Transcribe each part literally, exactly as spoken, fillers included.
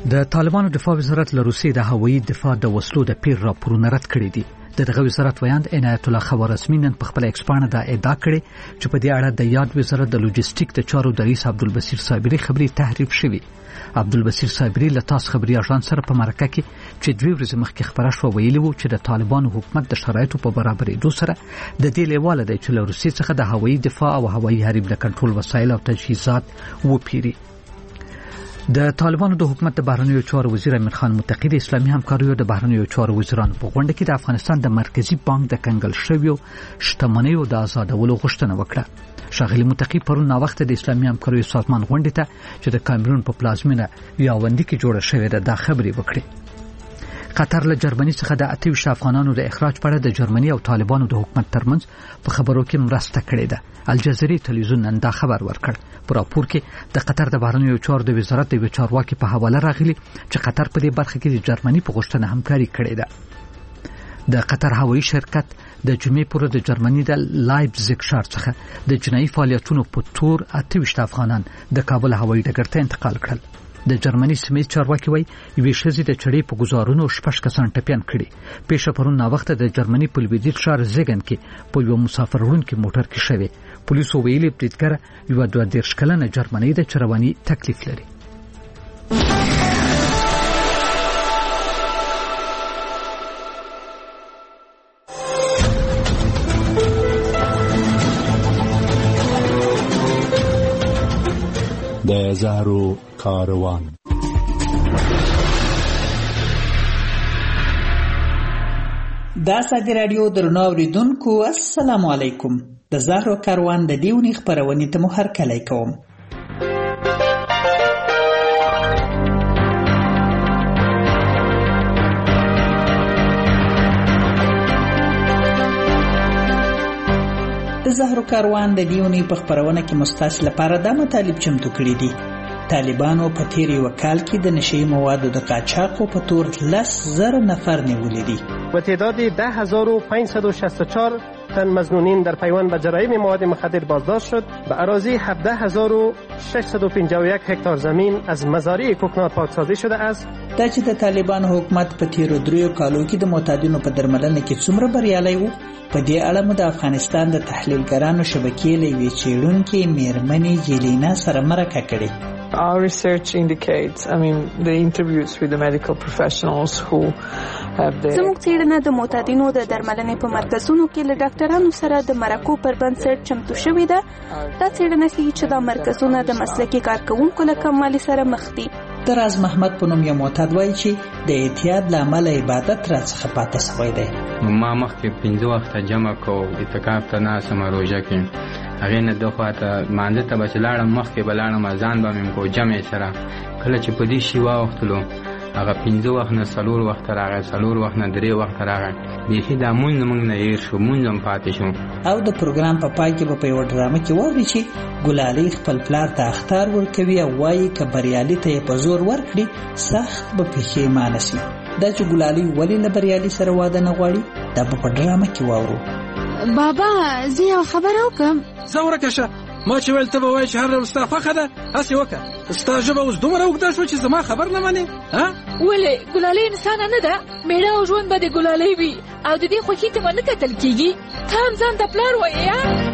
د طالبانو دفاع وزارت له روسیې د هوایي دفاع د وسلو د پیر راپورونه رد کړي دي. د دغه وزارت ویاند عنایت الله خوارزمي نن په خپل ایکس باندې دا ادعا کړې چې په دې اړه د یاد وزارت د لوجستیک د چارو د رئیس عبدالبصیر صابري خبري تحریف شوی. عبدالبصیر صابري له تاس خبري اژانس سره په مرکه کې چې دوی ورځې مخکې خبره شو ویلي وو چې د طالبانو حکومت د شرایطو په برابرېدو سره د دې لیواله دی چې له روسیې څخه د هوایي دفاع او هوایي حریم د کنټرول وسایل او تجهیزات وپیري. د طالبانو د حکومت د بهرنیو چارو وزیر امیر خان متقی د اسلامي همکاریو د بهرنیو چارو وزیرانو په غونډه کې د افغانستان د مرکزی بانک د کنګل شویو شتمنیو د آزادولو غوښتنه وکړه. ښاغلي متقی پرون ناوخته د اسلامي همکاریو سازمان غونډې ته چې د کامرون په پلازمینه یاوندي کې جوړه شوې ده د خبرې وکړې. قطر له جرمني څخه د اته ویشت افغانانو د اخراج په اړه د جرمني او طالبانو د حکومت ترمنځ په خبرو کې مرسته کړې ده. الجزیرې تلویزیون نن دا خبر ورکړ. په راپور کې د قطر د بهرنیو چارو د وزارت د چارواکي په حواله راغلي چې قطر په دې برخه کې د جرمني په غوښتنه همکاري کړې ده. د قطر هوایي شرکت د جمعې پورې د جرمني د لایپزیګ ښار څخه د جنایي فعالیتونو په تور اته ویشت افغانان د کابل هوایي ډګر ته انتقال کړل. د جرمني سیمې چارواکي وایي یوې ښځې د چړې په ګزارونو شپږ کسان ټپیان کړي. پیښه پرون ناوخته د جرمني په لویدیځ ښار زیګن کې په یو مسافر وړونکي موټر کې شوې. پولیسو ویلي بریدګر یو دوه دېرش کلنه جرمنۍ ده چې رواني تکلیف لري. د زهرو کاروان. دا ساده رادیو درنو اوریدونکو السلام علیکم. د زهرو کاروان د دیونی خبرونې ته مو هرکلی کوم. د زهرو کاروان د دیونی په خبرونه کې مستاس لپاره د مطالب چمتو کړی دي. طالبانو په تیر یو کال کې د نشئی موادو د قاچاقو په تور لس زره نفر نیولي دي. و تعداد ده هزار و پانصد و شصت و چهار تن مظنونین در پیوند به جرایم مواد مخدر بازداشت شد. به اراضی هفده هزار و ششصد و پنجاه و یک هکتار زمین از مزارع کوکنار پاکسازی شده است. دا چې د طالبان حکومت په تیر دریو کالو کې د معتادینو په درملنه کې څومره بریالی وو، په دې اړه مو د افغانستان د تحلیلګرانو شبکې له یوې څېړونکې میرمنې جیلینا سره مرکه کړې. Our research indicates, I mean, the interviews with the medical professionals who have the... زموږ څېړنه د معتادینو د درملنې په مرکزونو کې له ډاکټرانو سره د مرکو پر بنسټ چمتو شوې ده. دا څېړنه ښیي چې دا مرکزونه د مسلکي کارکوونکو له کموالي سره مخ دي. دراز محمد په نوم یو معتاد وایي چې د اعتیاد له امله عبادت راڅخه پاتې شوی دی. ما مخکې پنځه وخته جمع کو اعتکاف ته ناسم روژه کې هغې نه دو خواته مانځه ته به چې لاړم مخکې به لاړم اذان به مې کو جمع سره. کله چې په دې شي واوښتلو هغه پنځه وخت نه څلور وخته راغی، څلور وخت نه درې وخته راغی. بیخي دا مونځ نه موږ نه هېر شو، مونځ هم پاتې شو. او د پروګرام په پای کې به په یوه ډرامه کې واوري چې ګلالۍ خپل پلار ته اخطار ورکوي او وایي که بریالي ته یې په زور ورکړي سخت به پښیمانه شي. دا چې ګلالۍ ولې له بریالي سره واده نه غواړي دا به په ډرامه کې واورو. بابا زه یو خبره وکړم. زه ورکه شه، ما چې ویل ته به وایې چې هر ډول ستا خوښه ده هسې وکړه. ستا ژبه اوس دومره اوږده شوه چې زما خبر نه منې. ولې ګلالۍ انسانه نه ده؟ میړه او ژوند به د ګلالۍ وي او د دې خوښي ته به نه کتل کېږي. ته هم ځان ته پلار وایې.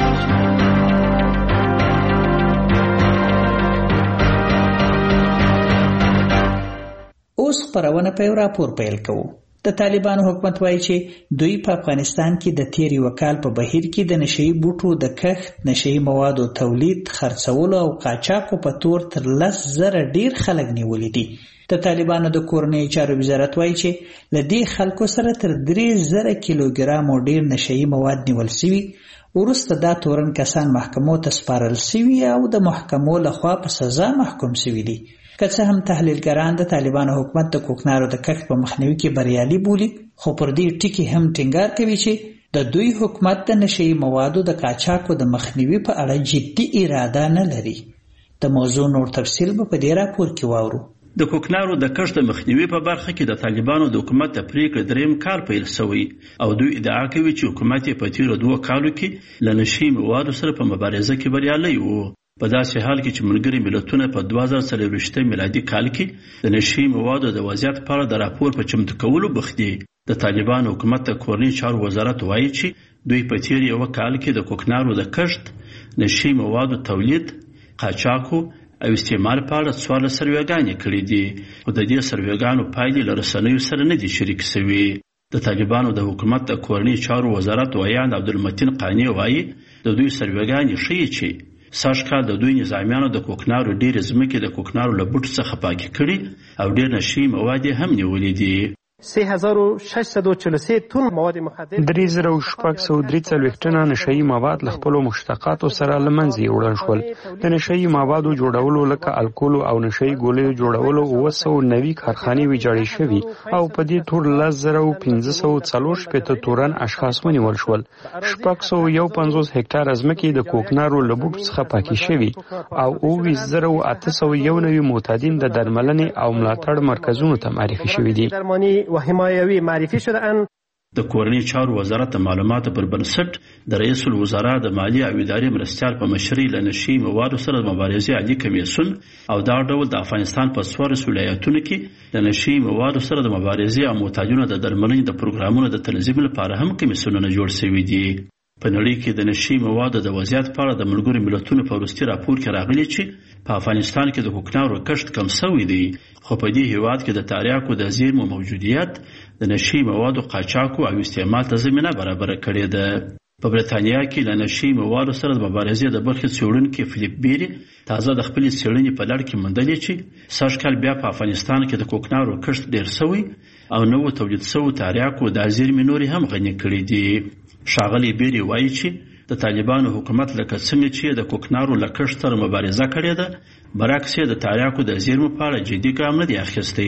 اوس خپرونه په یو راپور پیل کوو. د طالبانو حکومت وایي چې دوی په افغانستان کې د تیر یو کال په بهیر کې د نشئی بوټو د کښت، نشئی موادو تولید، خرڅولو او قاچاقو په تور تر لس زره ډیر خلک نیولي دي. د طالبانو د کورنۍ چارو وزارت وایي چې له دې خلکو سره تر درې زره کیلوګرامو ډیر نشئی مواد نیول شوي. وروسته دا تورن کسان محکمو ته سپارل شوي او د محکمو لخوا په سزا محکوم شوي دي. که څه هم تحلیلګران د طالبانو حکومت د کوکنارو د کښت په مخنیوي کې بریالي بولي، خو پر دې ټکي هم ټینګار کوي چې د دوی حکومت د نشئی موادو د قاچاقو د مخنیوي په اړه جدي اراده نه لري. د موضوع نور تفصیل به په دې راپور کې واورو. د کوکنارو د کښت د مخنیوي په برخه کې د طالبانو د حکومت د پریکړې دریم کال پیل شوی او دوی ادعا کوي چې حکومت یې په تیرو دوه کالو کې له نشئی موادو سره په مبارزه کې بریالی و. په داسې حال کې چې ملګري ملتونه په دوه زره څلوېښت میلادي کال کې د نشي موادو د وضعیت په اړه د راپور په چمتو کولو بوخت دي. د طالبانو حکومت د کورني چارو وزارت وایي چې دوی په تیر یو کال کې د کوکنارو د کښت، نشي موادو تولید، قاچاقو او استعمال په اړه څوارلس سروېګانې کړې دي، خو د دې سروېګانو پایلې له رسنیو سره نه دي شریک شوي. د طالبانو د حکومت د کورني چارو وزارت ویاند عبدالمتین قانی وایي د دوی سروېګانې ښیي چې سږ کال د دوی نظامیانو د کوکنارو ډېرې ځمکې د کوکنارو له بوټو څخه پاکې کړي او ډېر نشي مواد هم نیولې دي. سه هزار و ششصد و چهل و سه تن مواد مخدر درې زره او شپږ سوه درې څلوېښت ټنه نشهیي مواد له خپلو مشتقاتو سره له منځه یوړل شول. د نشهیي موادو جوړولو لکه الکولو او نشهیي ګولیو جوړولو اووه سوه نوي کارخانې ویجاړې شوي او په دې ټول لس زره او پنځه سوه څلور شپېته تورن اشخاص ونیول شول. شپږ سوه یو پنځوس هکټاره ځمکې د کوکنارو له بوټو څخه پاکې شوي او اووه ویشت زره او اته سوه یو نوي معتادین د درملنې او ملاتړ مرکزونو ته معرفي شوي دي. و حمایوي معرفي شدهاند. د کورني چارو وزارت د معلوماتو پر بنسټ د رئیس الوزرا د مالی او اداري مرستیال په مشرۍ له نشي موادو سره د مبارزې عادي کمیسیون او دا ډول د افغانستان په څوارلس ولایتونو کې د نشي موادو سره د مبارزې او معتادینو د درملنې د پروګرامونو د تنظیم لپاره هم کمیسیونونه جوړ شوي دي. په نړۍ کې د نشي موادو د وضعیت په اړه د ملګرو ملتونو په وروستي راپور کې راغلي چې په افغانستان کې د کوکنارو کښت کم شوی دی، خو په دې هیواد کې د تریاکو د زیرمو موجودیت د نشي موادو قاچاقو او استعمال ته زمینه برابره کړې ده. په برېټانیا کې له نشي موادو سره د مبارزې د برخې څېړونکي فلیپ بیری تازه د خپلې څېړنې په لړ کې موندلې چې سږ کال بیا په افغانستان کې د کوکنارو کښت ډېر شوی او نوو تولید شوو تریاکو دا زیرمې نورې هم غني کړې دي. ښاغلی بیری وایي چې د طالبانو حکومت لکه څنګه چې د کوکنارو له کښت سره مبارزه کړې ده، برعکس یې د تریاکو د زیرمو په اړه جدي ګام نه دی اخیستی.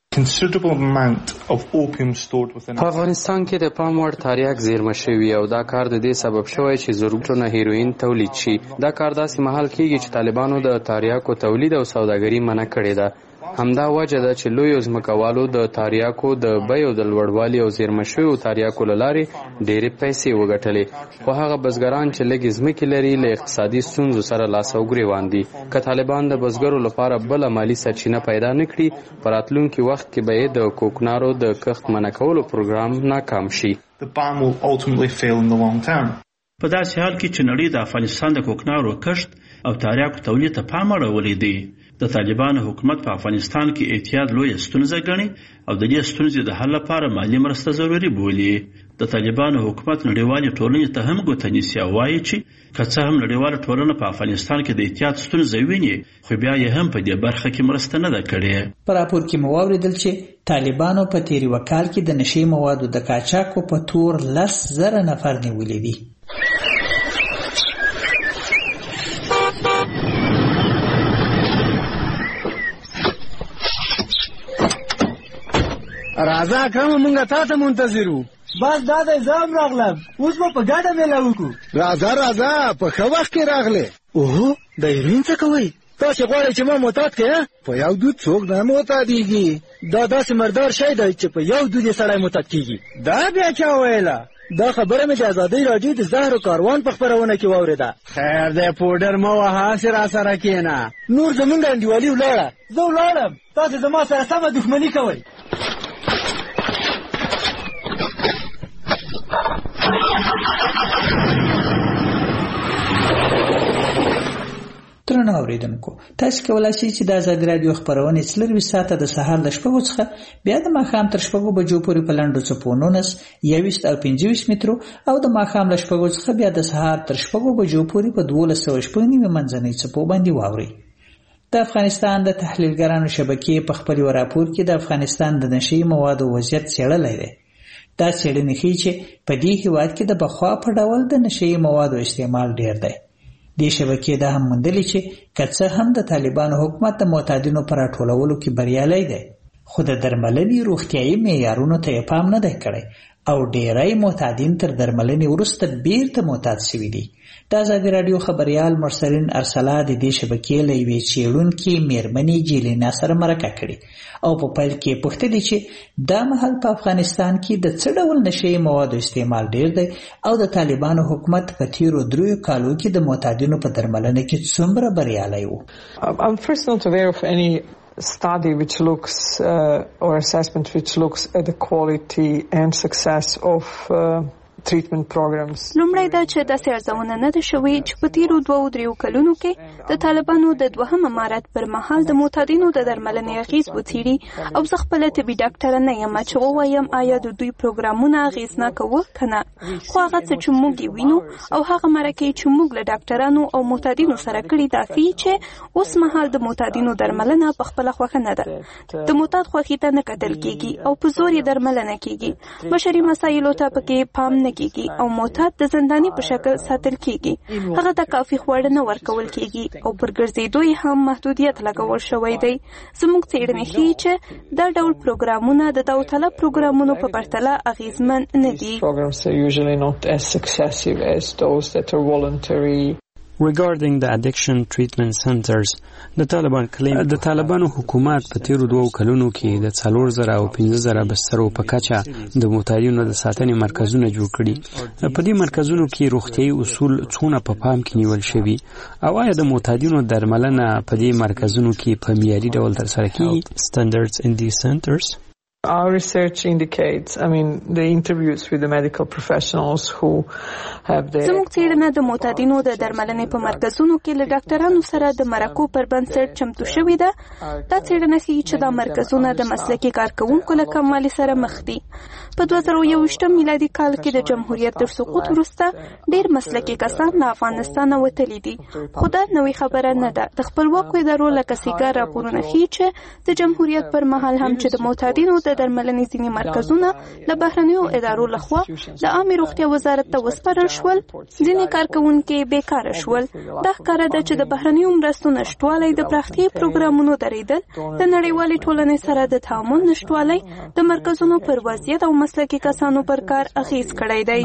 په افغانستان کې د پام وړ تریاک زیرمه شوي او دا کار د دې سبب شوی چې زرګونه هیروین تولید شي. دا کار داسې مهال کېږي چې طالبانو د تریاکو تولید او سوداګري منع کړې ده. همدا وجه ده چې لویو ځمکوالو د تریاکو د بیو د لوړوالي او زیرمه شویو تریاکو له لارې ډېرې پیسې وګټلې، خو هغه بزګران چې لږې ځمکې لري له اقتصادي ستونزو سره لاس او ګرېوان دي. که طالبان د بزګرو لپاره بله مالي سرچینه پیدا نه کړي، په راتلونکي وخت کې به یې د کوکنارو د کښت منع کولو پروګرام ناکام شي. په داسې حال کې چې نړۍ د افغانستان د کوکنارو کښت او تریاکو تولید ته پام اړولی دی، د طالبانو حکومت په افغانستان کې اعتیاد لویه ستونزه ګڼي او د دې ستونزې د حل لپاره مالي مرسته ضروري بولي. د طالبانو حکومت نړیوالې ټولنې ته هم ګوته نیسي او وایي چې که څه هم نړیواله ټولنه په افغانستان کې د اعتیاد ستونزه ویني، خو بیا یې هم په دې برخه کې مرسته نه ده کړې. په راپور کې مو واورېدل چې طالبانو په تیر یو کال کې د نشي موادو د قاچاقو په تور لس زره نفر نیولي دي. راځه کوم مونږه تا ته منتظر وو. بس دا د ځام راغلم، اوس به په ګډه میله وکړو. راځه راځه په ښه وخت کې راغلې. اوهو د هیروین څه کوئ؟ تاسې غواړئ چې ما معتاد کړې؟ په یو دود څوک نه معتادېږي. دا داسې مردار شی دی چې په یو دود یې سړی معتاد کېږي. دا بیا چا ویله؟ دا خبره مې د ازادۍ راډیو د زهرو کاروان په خپرونه کې واورېده. خیر دی پوډر مه وهه، هسې راسره کښېنه. نور زمونږ انډیوالي ولاړه. زه ولاړم، تاسې زما سره سمه دښمني کوئ. درنو اوریدونکو، تاسو کولای شئ چې د ازادي راډیو خبرونه څلروي ساعته د سهار ل شپږو څخه بیا د ماښام تر شپږو بجو پورې په لنډو څپو نولس، یوویشت او پنځه ویشت مترو او د ماښام ل شپږو څخه بیا د سهار تر شپږو بجو پورې په دولس سوه شپږ نیمې منځنۍ څپو باندې واورئ. د افغانستان د تحلیلګرانو شبکې په خپل راپور کې د افغانستان د نشي موادو وضعیت څېړلی دی. دا څېړنې ښیي چې په دې هیواد کې د پخوا په ډول د نشي موادو استعمال ډېر دی. دې شبکې دا هم موندلې چې که څه هم د طالبانو حکومت د معتادینو په راټولولو کې بریالی دی، خو د درملنې روغتیایي معیارونو ته یې پام نه دی کړی او ډیری معتادین تر درملنې وروسته بیرته معتاد شوي دي. د ازادي راډیو خبریال مرسلین ارسلا د دې شبکې له یوې څېړونکې میرمنې جیلینا سره مرکه کړې او په پیل کې پوښتلې چې دا مهال په افغانستان کې د څه ډول نشهیي موادو استعمال ډیر دی او د طالبانو حکومت په تیرو دریو کالو کې د معتادینو په درملنه کې څومره بریالی و. I'm first not aware of any study which looks uh, or assessment which looks at the quality and success of uh, treatment programs. لومړی دا چې داسې ارزونه نه ده شوې چې په تیرو دوو دریو کلونو کې د طالبانو د دوهم امارت پر مهال د معتادینو د درملنې اغېز وڅېړي او زه خپله طبي ډاکټره نه یم چې ووایم آیا د دوی پروګرامونه اغېزناکه وه که نه، خو هغه څه چې موږ یې وینو او هغه مرکې چې موږ له ډاکټرانو او معتادینو سره کړي دا ښیي چې اوس مهال د معتادینو درملنه په خپله خوښه نه ده. د معتاد خوښي ته نه کتل کېږي او په زور یې درملنه کېږي. بشري مسایلو ته پکې پام نه کېږي او معتاد د زنداني په شکل ساتل کېږي. هغه ته کافي خواړه نه ورکول کېږي او پر ګرځېدو یې هم محدودیت لګول شوی دی. زموږ څېړنې ښیي چې دا ډول پروګرامونه د داوطلب پروګرامونو په پرتله اغېزمن نه دي. Regarding the addiction treatment centers, the Taliban claim د طالبانو حکومت په تیرو دوو کلونو کې د څلور زره او پنځه زره بسترو په کچه د معتادینو د ساتنې مرکزونه جوړ کړي. په دې مرکزونو کې روغتیايي اصول څونه په پام کې نیول شوي او آیا د معتادینو درملنه په دې مرکزونو کې په معیاري ډول ترسره کیږي؟ Standards in these centers. Our research indicates, I mean, the interviews with the medical professionals who have their... زموږ څېړنه د معتادینو د درملنې په مرکزونو کې له ډاکټرانو سره د مرکو پر بنسټ چمتو شوې ده. دا څېړنه ښیي چې دا مرکزونه د مسلکي کارکوونکو له کموالي سره مخ دي. په دوه زره یوویشتم میلادي کال کې د جمهوریت تر سقوط وروسته ډېر مسلکي کسان له افغانستانه وتلي دي. خو دا نوې خبره نه ده. د خپلواکو ادارو لکه سیګار راپورونه ښیي چې د جمهوریت پر مهال هم چې د معتادینو د درملنې ځینې مرکزونه له بهرنیو ادارو لخوا د عامې روغتیا وزارت ته وسپارل شول، ځینې کارکوونکي بیکاره شول. دا ښکاره ده چې د بهرنیو مرستو نشتوالی، د پراختیايي پروګرامونو درېدل، د نړیوالې ټولنې سره د تعامل نشتوالی د مرکزونو پر وضعیت او مسلکي کسانو پر کار اغېز کړی دی.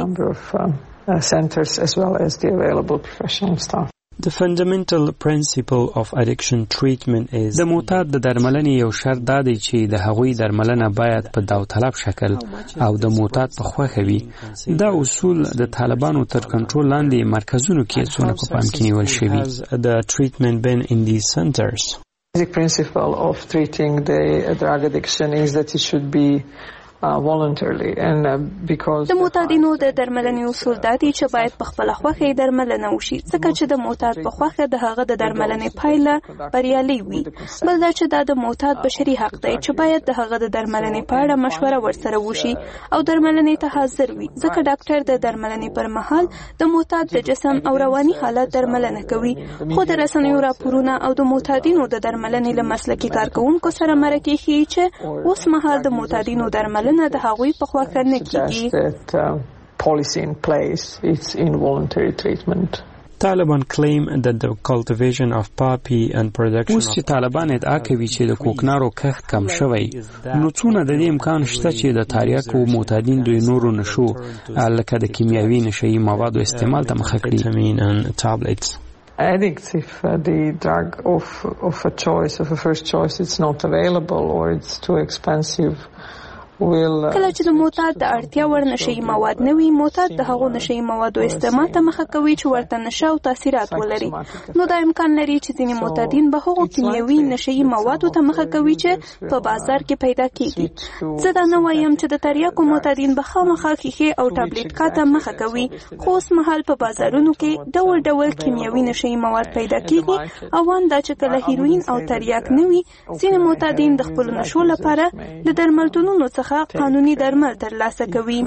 The fundamental principle of addiction treatment is د معتاد د درملنې یو شرط دا دی چې د هغوی درملنه باید په داوطلب شکل او د معتاد په خوښه وي. دا اصول د طالبانو تر کنټرول لاندې مرکزونو کې څونه په پام کې نیول شوي. The treatment been in these centers. The principle of treating the drug addiction is that it should be voluntarily and because د معتادینو د درملنې اصول دا دي چې باید په خپله خوښه یې درملنه وشي، ځکه چې د معتاد په خوښه د هغه د درملنې پایله بریالۍ وي. بل دا چې دا د معتاد بشري حق دی چې باید د هغه د درملنې په اړه مشوره ورسره وشي او درملنې ته حاضر وي، ځکه ډاکټر د درملنې پر مهال د معتاد د جسم او رواني حالت درملنه کوي. خو د رسنیو راپورونه او د معتادینو د درملنې له مسلکي کارکوونکو سره مرکې ښیي چې اوس مهال د معتادینو درملنه د هغوی په خوښه نه کېږي. Policy in place, it's involuntary treatment. Taliban claim that the cultivation of poppy and production اوس چې طالبان ادعا کوي چې د کوکنارو کښت کم شوی، نو څونه د دې امکان شته چې د تریاکو معتادین دوی نورو نشو لکه د کیمیاوي نشهیي موادو استعمال ته مخه کړي. Addicts, if uh, the drug of of a choice, of a first choice, it's not available or it's too expensive. کله چې د معتاد د اړتیا وړ نشهیي مواد نه وي، معتاد د هغو نشهیي موادو استعمال ته مخه کوي چې ورته نشه او تاثیرات ولري. نو دا امکان لري چې ځینې معتادین به هغو کیمیاوي نشهیي موادو ته مخه کوي چې په بازار کې پیدا کیږي. زه دا نه وایم چې د تریاکو معتادین به خامخا ښیښې او ټابلیټکا ته مخه کوي، خو اوس مهال په بازارونو کې ډول ډول کیمیاوي نشهیي مواد پیدا کیږي. اوان دا چې کله هیروین او تریاک نه وي، ځینې معتادین د خپلو نشو لپاره د درملتونونو څخه قانوني درمل ترلاسه کوي.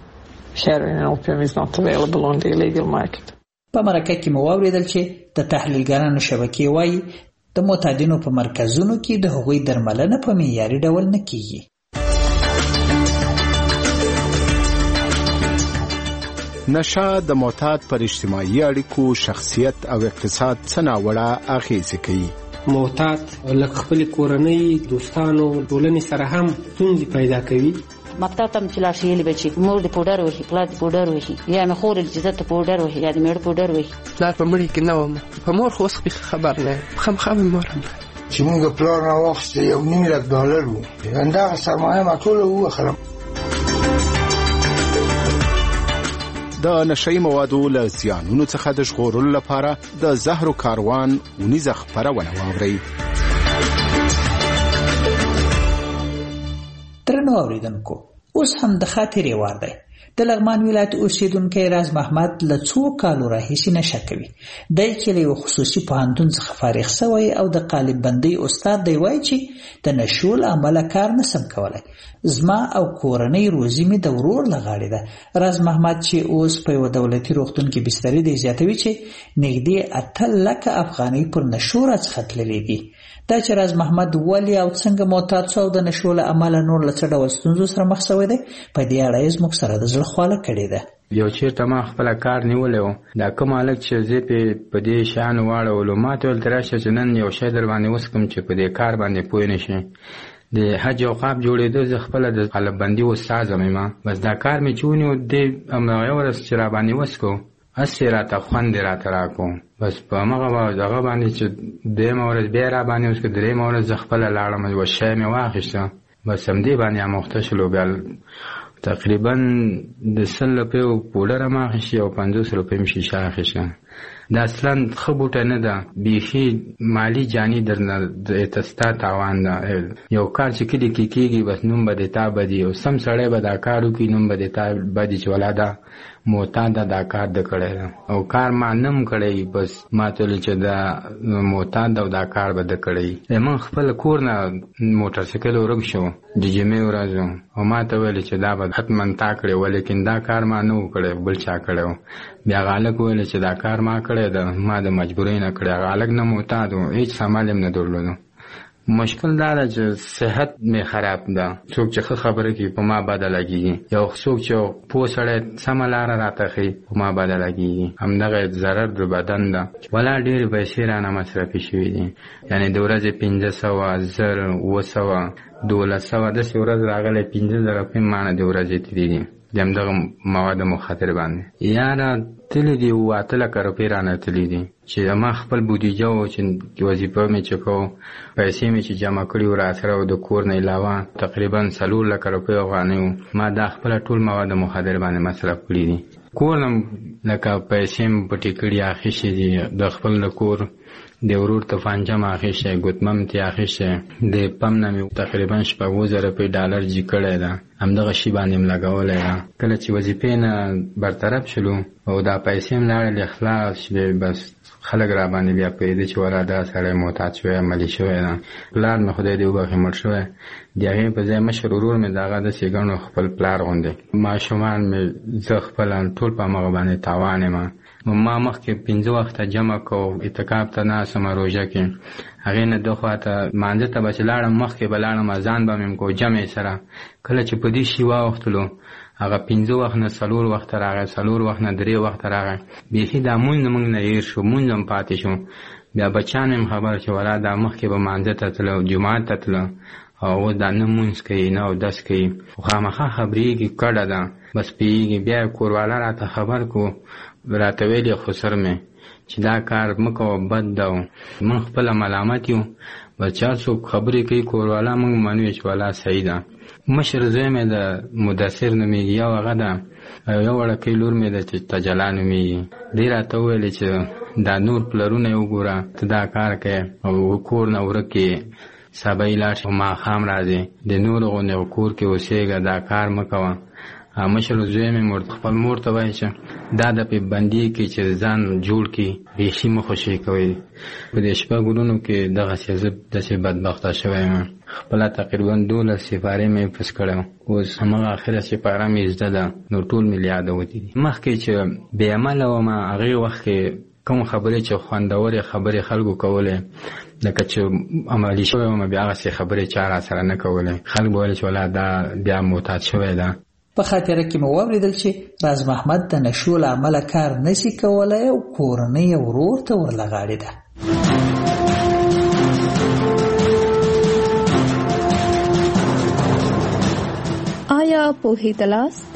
په مرکه کې مو واوریدل چې د تحلیلګرانو شبکې وایي د معتادینو په مرکزونو کې د هغوی درملنه په معیاري ډول نه کیږي. نشه د معتاد پر اجتماعي اړیکو، شخصیت او اقتصاد څه ناوړه اغېزې کوي. معتاد لکه خپل کورنۍ، دوستانو، ټولنې سره هم ستونزې پیدا کوي. مکتب ته چې لاړ شي به چې مور د پوډر وهي پلار د پوډر وهي یا مې خور د عزت پوډر وهي یا د مېړه پوډر وهي. پلار په مړي کې نه وم په مور خو اوس خبر نه خامخا مې مور چې موږ پلار نه واخیست یو نیم لک ډالر و همدغه سرمایه ما ټوله ووخلم. د نشئی موادو له زیانونو څخه د ژغورلو لپاره د زهرو کاروان ونیزه خپرونه واورئ. درنو اوریدونکو اوس هم د خاطرې وار دی. د لغمان ولایت اوسیدونکی راز محمد له څو کالو راهیسې نشه کوي. دی چې له یو خصوصي پوهنتون څخه فارغ سوی او د قالب بندۍ استاد دی وایي چې د نشو له امله کار نسم کولی. زما او کورنۍ روزي مې د ورور له غاړې ده. راز محمد چې اوس په یوه دولتي روغتون کې بستري دی زیاتوي چې نږدې اته لکه افغانۍ پر نشو راڅخه تللي دي. دا چې راز محمد ولې او څنګه معتاد شو د نشو له امله نور له څه ډول ستونزو سره مخ شوی دی په دې اړه یې زموږ سره د زړه خواله کړې ده. یو چیرته ما خپل کار نیولی و دا کوم هلک چې زه په دې شیانو واړولو ما ته ولته راشه چې نن یو شی در باندې وسکم چې په دې کار باندې پوه نه شي. د حج اوقاف جوړېده زه خپله د قالب بندي استاد یم ما بس دا کار مې چې ونیو دې همدغه ورځ چې را باندې وسکو هسې راته خوند یې راته راکړو بس په همغه دغه باندې چې درېیمه ورځ بیا را باندې وسکو درېیمه ورځ زه خپله لاړم یوه شی مې واخیسته بس همدې باندې اموخته شولو. بیا تقریبا د سل روپیو پوډر هم اخیستې او پنځوس روپۍ مې شیشه اخیسته. دا اصلا ښه بوټه نه ده بیخي مالي جاني درنه ستا تاوان ده. یو کار چې کلي کې کېږي بس نوم به د تا بدي او سم سړی به دا کار وکړي نوم به د تا بدي چې ولا دا معتاده دا کار د کړی ده او کار ما نم کړی بس ما ته ویل چې دا معتاده او دا کار به د کړی. من خپل کور نه موټرسایکل ورک شو د جمعې ورځ او ما ته ویل چې دا به حتما تا کړی ولیکن دا کار ما نه و کړی بل چا کړی. بیا غالک ویل چې دا کار ما کړی ده ما د مجبورۍ نه کړی. غالک نه معتاد و هیڅ سامان یې نه درلودو. مشکل دا ده چې صحت مې خراب ده. څوک چې ښه خبره کوي په ما بده لګېږي یو څوک چې پوه سړی سمه لاره راته ښیي په ما بده لګېږي. همدغه ضرر د بدن ده. ولا ډېرې پیسې رانه مصرفي شوي دي یعنې د ورځې پنځه سوه زر اووه سوه دولس سوه داسې ورځ راغلی پنځه زره روپۍ مانه د ورځې تلي دي د همدغه مواد مخدر باندې. یاره تللی دي اووه اته لکه روپۍ رانه تللی دي چې ما خپل بودیجه و چې وظیفه مې چې کوو پیسې مې چې جمع کړي و راسره و د کور نه علاوه تقریبا څلور لکه روپۍ افغانۍ و ما دا خپله ټول مواد مخدر باندې مصرف کړي دي. کور نه لکه پیسې مې پټې کړي اخیستې دي د خپل د کور د ورور تفانجه مې اخیستی ګوتمه مې ترې اخیستی د پم نه مې تقریبا شپږ اووه زره روپۍ ډالر جي کړی ده همدغه شي باندې مې لګولی ده. کله چې وظیفې نه برطرف شلو او دا پیسې مې لاړلې خلاص شوې بس خلک را باندې بیا پوهېده چې ولا دا سړی معتاد شوی عملي شوی ده. پلار مې خدای دې وبخښي مړ شوی د هغې په ځای مشر ورور مې د هغه داسې ګڼو خپل پلار غوندې ماشومان مې زه خپله ټول په همغه باندې تاوان یم. ما مخکې پنځه وخته جمع کو اعتکاف ته ناستم روژه کې هغې نه دو خواته مانځه ته به چې لاړم مخکې به لاړم اذان به مې م کو جمع سره. کله چې په دې شي واوښتلو هغه پنځه وخت نه څلور وخته راغی څلور وخت نه درې وخته راغی بیخي دا مونځ موږ نه هېر شو مونځ هم پاتې شو. بیا بچیان مې خبر چې ولا دا مخکې به مانځه ته تله جومات ته تله او اوس دا نه مونځ کوي نه اودس کوي خو خامخا خبرېږي کډه ده بس پوهېږي. بیا کوروالا راته خبر کو راته ویلې خسر مې چې دا کار مه کوه بد ده موږ خپله ملامت یو بس چا څوک خبرې کوي کوروالا موږ منو چې والا صحیح ده. مشر زوی مې د مدثر نومېږي یو هغه ده یو وړکۍ لور مې ده چې تجلا نومېږي. دی راته وویلې چې دا نور پلرونه یې وګوره ته دا کار کوې او کور نه ورک یې سبا یې لاړ شي او ماښام راځې د نورو غوندې کور کې اوسېږه دا کار مه کوه. مشر زوی مې خپل مور ته وایي چې دا د پې بندي کې چې ځان جوړ کړي بیخي مه خوشي کوئ. په دې شپږ ورونو کې دغسې زه داسې بدبخته شوی یم. خپله تقریبا دولس سپارې مې حفظ کړی اوس همغه اخره سپاره مې زده ده نو ټول مې یادوتي دي. مخکې چې بې عمله ومه هغې وخت کې کوم خبرې چې خوندورې خبرې خلکو کولې لکه چې عملي شوی ومه بیا هغسې خبرې چا را سره نه کولې خلک به ویل چې ولا دا بیا معتاد شوی ده. په خاطره کې مې واورېدل چې راز محمد د نشو له امله کار نشي کولی او کورنۍ یې ورور ته ورلغاړې ده. آیا پوهیدلاست؟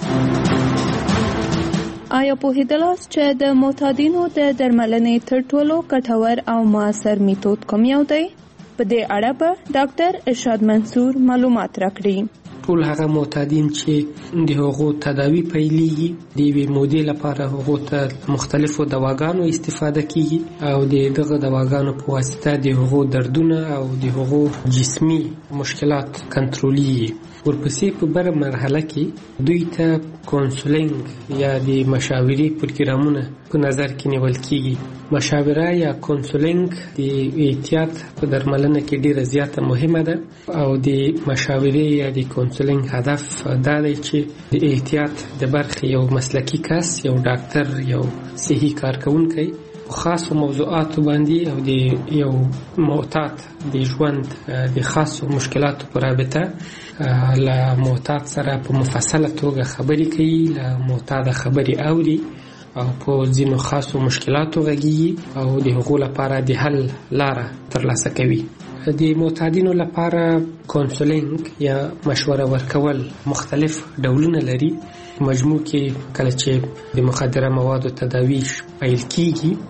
آیا پوهیدلاست چې د معتادینو د درملنې تر ټولو ګټور او موثر میتود کوم یو دی؟ په دې اړه به ډاکټر ارشاد منصور معلومات راکړي. ټول هغه معتادین چې د هغو تداوی پیلېږي د یوې مودې لپاره هغو ته مختلفو دواګانو استفاده کیږي او د دغه دواګانو په واسطه د هغو دردونه او د هغو جسمي مشکلات کنټرولېږي. ورپسې په بله مرحله کې دوی ته کونسلینګ یا د مشاورې پروګرامونه په نظر کې نیول کیږي. مشاوره یا کونسلینګ د احتیاط په درملنه کې ډیره زیاته مهمه ده او د مشاورې یا د کونسلینګ هدف دا دی چې د احتیاط د برخې یو مسلکی کس، یو ډاکټر، یو صحي کارکونکی په خاصو موضوعاتو باندې او د یو معتاد د ژوند د خاصو مشکلاتو په رابطه له معتاد سره په مفصله توګه خبرې کوي، له معتاد خبرې اوري او په ځینو خاصو مشکلاتو غږیږي او د هغو لپاره د حل لاره ترلاسه کوي. د معتادینو لپاره کونسلینګ یا مشوره ورکول مختلف ډولونه لري. مجموع کې کله چې د مخدره موادو تداوی پیل کیږي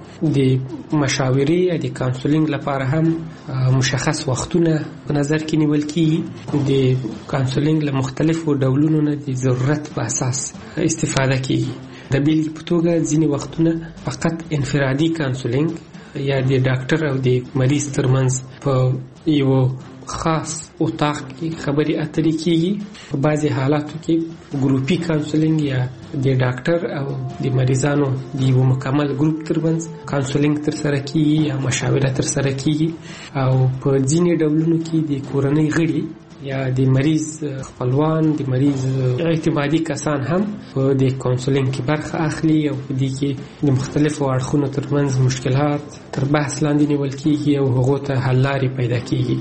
د مشاورې یا د کونسلینګ لپاره هم مشخص وختونه په نظر کې نیول کیږي. د کونسلینګ له مختلفو ډولونو نه د ضرورت په اساس استفاده کیږي. د بیلګې په توګه ځینې وختونه فقط انفرادي کونسلینګ یا د ډاکټر او د مریض ترمنځ په یو خاص اتاق کې خبرې اترې کیږي. په بعضې حالاتو کې ګروپي کونسلینګ یا د ډاکټر او د مریضانو د یو مکمل ګروپ ترمنځ کونسلینګ ترسره کیږي یا مشاوره ترسره کیږي او په ځینې ډولونو کې د کورنۍ غړي یا د مریض خپلوان، د مریض اعتمادي کسان هم په د کونسلینګ کې برخه اخلي او په دې کې د مختلفو اړخونو ترمنځ مشکلات تر بحث لاندې نیول کیږي او هغو ته حل لارې پیدا کیږي.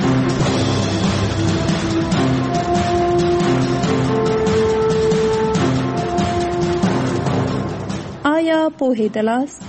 آیا پوهیدلاست؟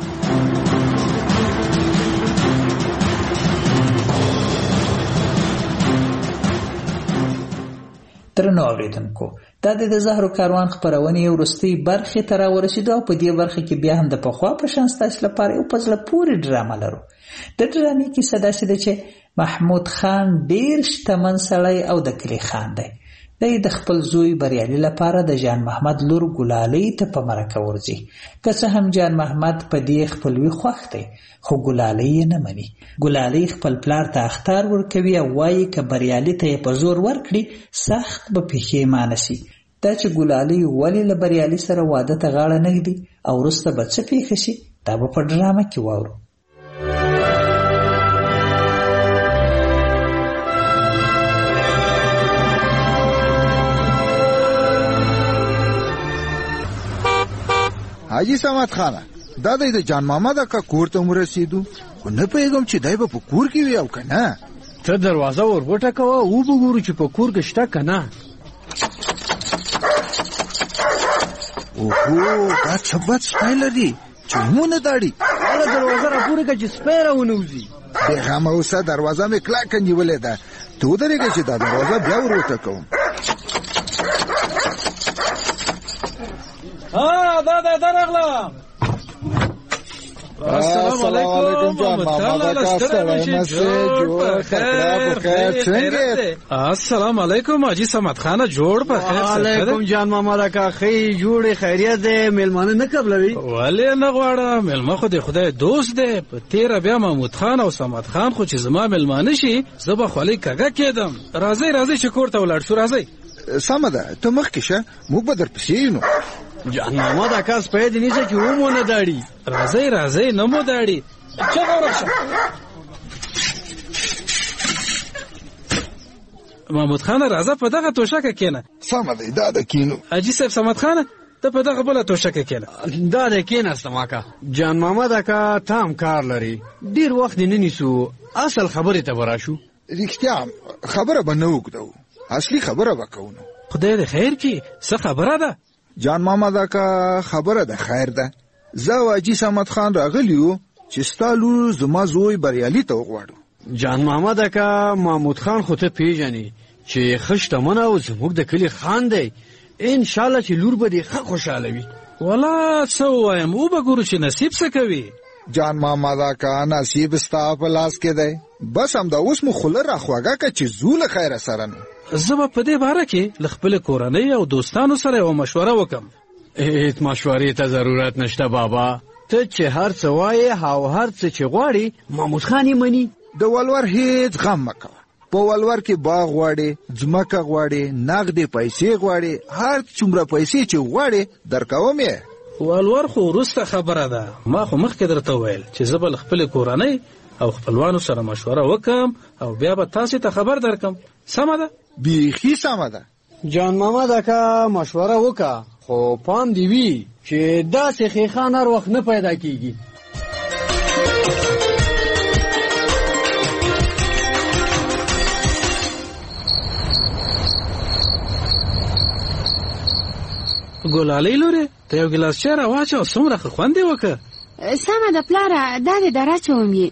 درنو اوریدونکو، دا د زهرو کاروان خپرونې وروستۍ برخې ته راورسېدو او په دې برخه کې بیا هم د پخوا په شان ستاسو لپاره یو په زړه پورې ډرامه لرو. د ډرامې کیسه داسې ده چې محمود خان ډېر شتمن سړی او د کلي خان دی. دی د خپل زوی بریالي لپاره د جان محمد لور ګلالۍ ته په مرکه ورځي. که څه هم جان محمد په دې خپلوي خوښ دی خو ګلالۍ یې نه مني. ګلالۍ خپل پلار ته اخطار ورکوي او وایي که بریالي ته یې په زور ورکړي سخت به پښیمانه سي. دا چې ګلالۍ ولې له بریالي سره واده ته غاړه نه ږدي او وروسته به څه پېښه شي دا به په ډرامه کې واورو. حاجی صمد خانه، دا دی د جان ماما د کا کور ته ورسېدو خو نه پوهېږم چې دی به په کور کې وي او که نه. ته دروازه ور وټکوه او وګورو چې په کور کې شته که نه. اوهو دا څه بد سپی لري چې ومونه داړي. هغه دروازه راپورې کړه چې سپی راونوځي. بېغمه اوسه، دروازه مې کلکه نیولې ده. ته ودرېږه چې دا دروازه بیا ور وټکوم. ها دا دا درغلم. السلام علیکم جان ماما دا سلام سے جوړ خکړه بخیر څنګه؟ السلام علیکم حاجی صمد خان جوړ په خیر. علیکم جان ماما دا کا خی جوړ خیریت دې ملمانه نه قبلوي. ولې نه غواړم ملما خو دې خدای دوست دې. په تیر بیا محمود خان او صمد خان خو چې زما ملمانه شي زبا خولي کګه کېدم. راځي راځي چې کور ته ولاړ شو. راځي سمه ده ته مخکې شه موږ به در پسې یو. جان ماما دا کاس په دې نیسه چې ومونه داړي. راځي راځي نه مو داړي. چغه ورشه. محمود خان راځه په دغه توشکه کېنه. سمه ده دا د کینو. حاجی صاحب صمد خان ته په دغه بله توشکه کېنه. دا د کېناسته ماکا. جان ماما دا کا تام کار لري ډیر وخت نه نیسو. اصل خبره ته وراشو. رښتیا خبره به نه وکړو، اصلي خبره وکړو. خدای دې خیر کړي. څه خبره ده؟ جان ماما دا کا خبره ده خیر ده. زه او حاجي صمد خان راغلیو چې ستا لور زما زوی بریالي ته وغواړو. جان ماما دا کا محمود خان خو ته پیژنې چې ښه شتمن او زموږ د کلي خان دی. ان شاء الله چې لور به دې ښه خوشاله وي. ولا څه ووایم، وبګورو چې نصیب څه کوي. جان ماما دا کا نصیب ستا په لاس کې دی. بس همدا اوس مو خوله راخواږه که چې زو له خیره سره نو. زه به په دې باره کې له خپلې کورنۍ او دوستانو سره یوه مشوره وکم. هیڅ مشورې ته ضرورت نشته بابا. ته چې هر څه وایې او هر څه چې غواړي محمود خان یې مني. د ولور هیڅ غم مه کوه. په ولور کې باغ غواړي، ځمکه غواړي، نغدې پیسې غواړي، هر څومره پیسې چې غواړي درکوم یې. ولور خو وروسته خبره ده. ما خو مخکې درته وویل چې زه به له خپلې کورنۍ او خپلوانو سره مشوره وکم او بیا به تاسې ته خبر درکم. سمه ده؟ بیخي سمه ده. جان محمد اکا مشوره وکړه، خو پام دې وي چې داسې خیخان هر وخت نه پیدا کیږي. ګلالۍ لورې ته یو ګیلاس چای راواچوه، څومره ښه خوند یې وکړه. سمه ده پلاره، دا دې دراچوم یې.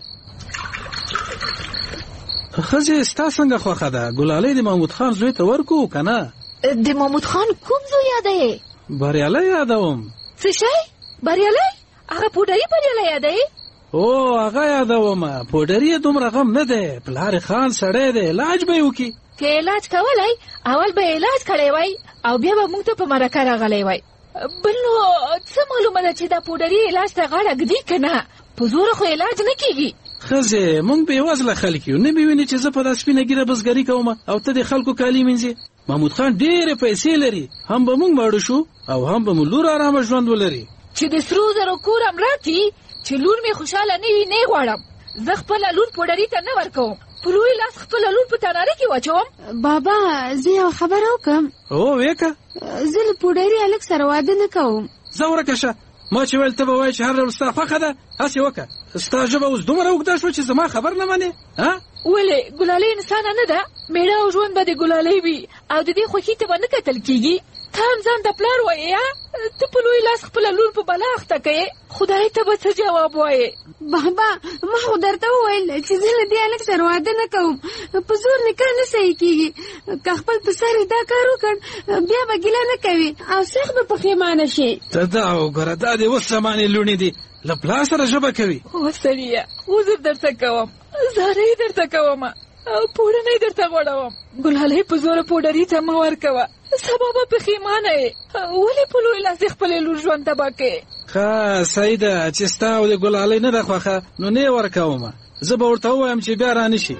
ښځې ستا څنګه خوښه ده؟ ګلالۍ د محمود خان زوی ته ورکو که نه؟ د محمود خان کوم زوی یادوې؟ بریالی یادوم. څه شی؟ بریالی؟ هغه پوډري بریالی یادوې؟ او هغه یادومه. پوډري یې دومره غم نه دی، پلار خان سړی دی، علاج به یې وکړي. که علاج کولی اول به علاج کړی وای او بیا به موږ ته په مرکه راغلی وای. بل نو څه معلومه ده چې دا پوډري علاج ته غاړه ږدي که نه؟ په زوره خو علاج نه کېږي. ښځې موږ بېوزله خلک یو، نه مې وینې چې زه په دا سپینه ګیره بزګري کوم او ته د خلکو کالي مینځې. محمود خان ډېرې پیسې لري، هم به موږ ماړه شو او هم به مو لور ارامه ژوند ولري. چې د سرو زرو کور هم راکړي چې لور مې خوشحاله نه وي، نه یې غواړم. زه خپله لور پوډري ته نه ورکوم، په لوی لاس خپله لور په تناره کې واچوم. بابا زه یو خبره وکړم. او ویکه. زه له پوډري هلک سره واده نه کوم. ځه ورکه شه. ما چې ویل ته به وایې چې هر ډول ستا خوښه ده، هسې وکړه. ستا ژبه اوس دومره اوږده شوه چې زما خبر نه منې. ولې ګلالۍ انسانه نه ده؟ میړه او ژوند به د ګلالۍ وي او د دې خوښي ته به نه کتل کېږي. ته هم ځان د پلار وایې. ته په لوی لاس خپله لور په بلا اخته کوې، خدای ته به څه جواب وایې؟ بابا ما خو درته وویل چې زه له دې هلک سره واده نه کوم. په زور نکاح نه صحیح کېږي. که خپل په سر دا کار وکړ بیا به ګیله نه کوي او سخت به پښیمانه شي. ته دا وګوره، دا دې اوس زمانې لوڼې دي، له پلار سره ژبه کوي. او سړیه عذر درته کوم، زارۍ درته کوم او پوړنۍ درته غوړوم. ګلالۍ په زوره پوډري ته مه ورکوه، سبا به پښیمانه یې. ولې په لوی لاس خپلې لور ژوند تباه کوې؟ ښه صحیح ده چې ستا او د ګلالۍ نه ده خوښه نو نه یې ورکومه. زه به ورته ووایم چې بیا را نه شي.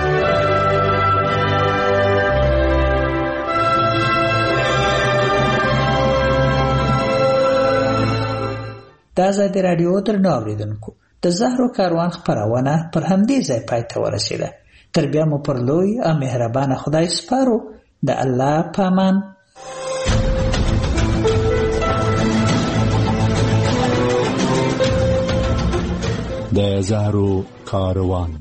د ازادي راډیو درنو اورېدونکو، د زهرو کاروان خپرونه پر همدې ځای پای ته ورسېده. تر بیا مو پر لوی او مهربانه خدای سپارو. د الله په امان. د زهرو کاروان.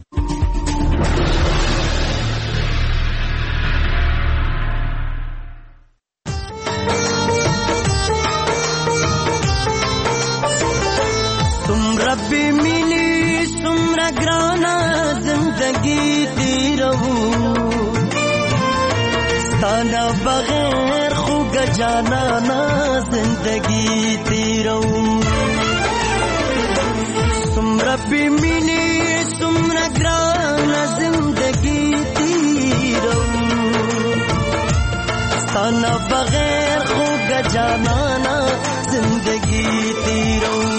तुम रब्बी मिली सुमरा ग्राना जिंदगी तेरहूं ताना बगैर खुग जाना ना जिंदगी तेरहूं तुम रब्बी मिली सुमरा ग्राना जिंदगी तेरहूं ताना बगैर खुग जाना ना जिंदगी तेरहूं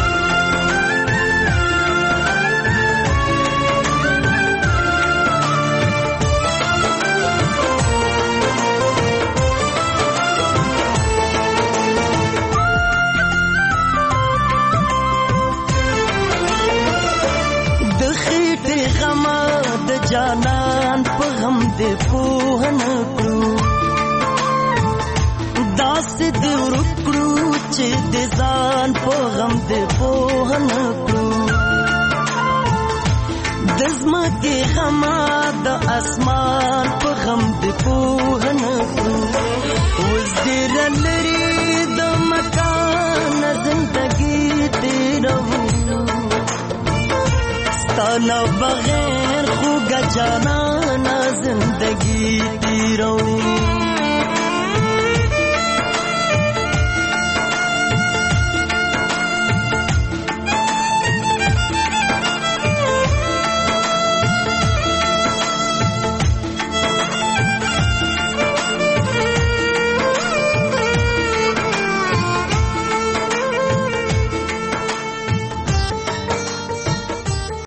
جانان په غم دې پوهن کړو داس دې ورکړو چې دې ځان په غم دې پوهن کړو د زمکه غم د اسمان په غم دې پوهن کړو اوس دې لري د مکان زندگی دې رو ستانه بغیر خوږه جانانه زندګي تیروم